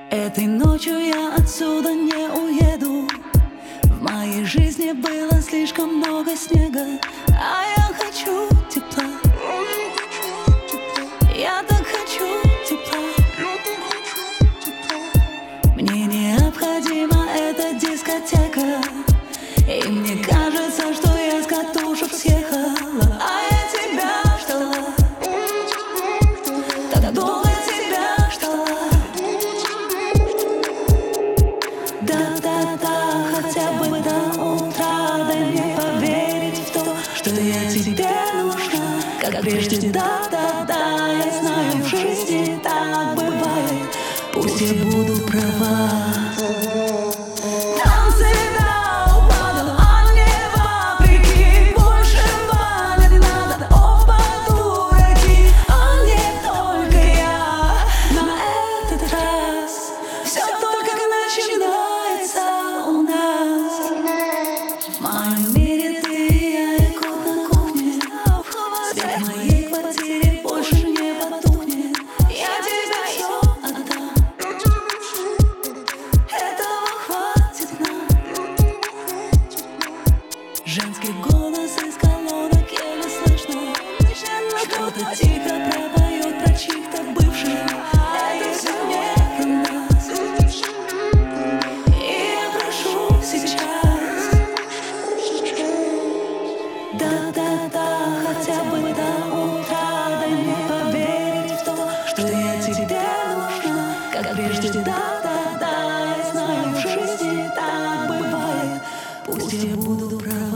Этой ночью я отсюда не уеду. В моей жизни было слишком много снега, а я хочу тепла. Я так хочу тепла. Мне необходима эта дискотека, и мне кажется, что я с катушек съехала. А я тебя ждала, так долго тебя ждала. Да-да-да, хотя бы до утра, дай мне поверить в то, что я тебе нужна, как прежде. Да-да-да, я знаю, в жизни так бывает, пусть я буду права. В моем мире ты и я, и кот на кухне. Свет в моей квартире больше не потухнет. Я тебе все отдам, этого хватит нам. Женский голос из колонок еле слышно, что-то тихо пропоет про чьих-то бывших. Это все не про нас, и я прошу сейчас. Да-да-да, хотя бы до утра, дай мне поверить в то, что я тебе нужна, как прежде. Да-да-да, я знаю, в жизни так бывает, пусть я буду прав.